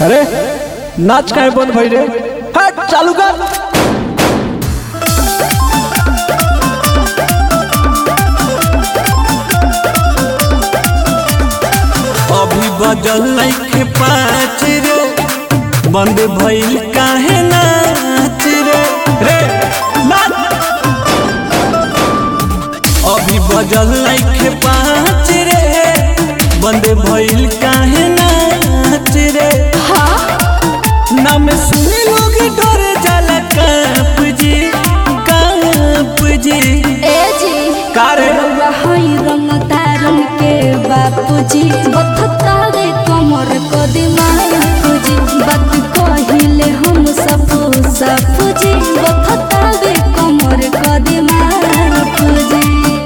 अरे नाच काहे बंद भई रे? हट चालू कर। अभी बजल नइखे 5 रे, बंद भइल काहे नाच रे? रे नाच। अभी बजल नइखे 5 रे, बंद भइल काहे नाच रे? नाम सुनी लोग डर जाला काप जी, काप जी। ए जी कारे रउआ हई रंग तारन के बापूजी, बथतावे कमर को दिमागजी, बात कहिले हम सपूजी, बथतावे कमर को दिमागजी।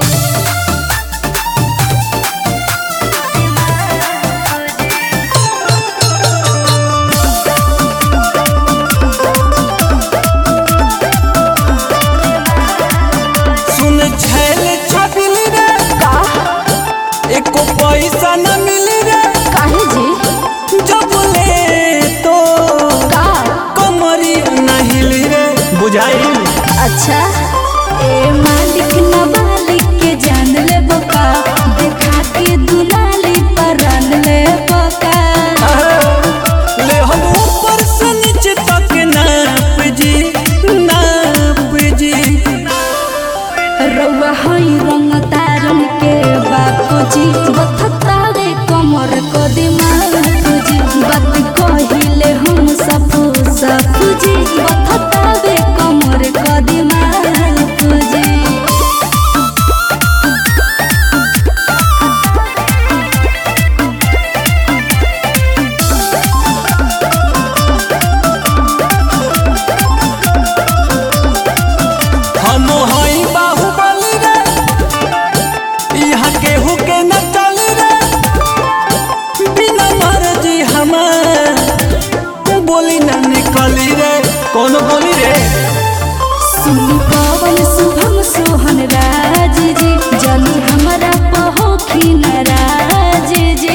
छैल छबिल रे का एको पैसा न मिली रे, काहे जी जब ले तो का कमरी नहीं ली रे। बुझाई। अच्छा ए मालिक न मालिक के जान ले बका, देखा के दुलाली परान ले बका। ले हम ऊपर से नीचे तक नाप जी, नाप जी। रउआ हई रंग तारन के बापूजी, बथतावे कमर को दिमागजी, बात कहिले हम सपूजी, बथतावे कमर को दिमागजी। हम हई बाहुबली रे, यहाँ केहू के न चली रे, बिना मर्जी हमार बोली न निकली रे। कौन बोली रे? सुनी पवन शुभम सोहन राज जी, जनी हमरा पहोखी नाराज जी।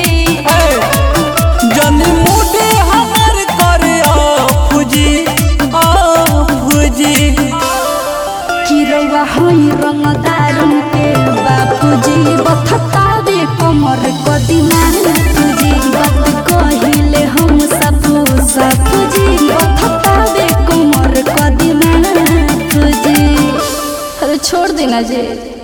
जनी मुझे हमर करे फुजी, फुजी। कि रउआ हई रंग तारन के बापूजी, बथतावे कमर को दिमागजी, बात कहिले हम सपूजी, बथतावे कमर को दिमागजी। अरे छोड़ देना जी।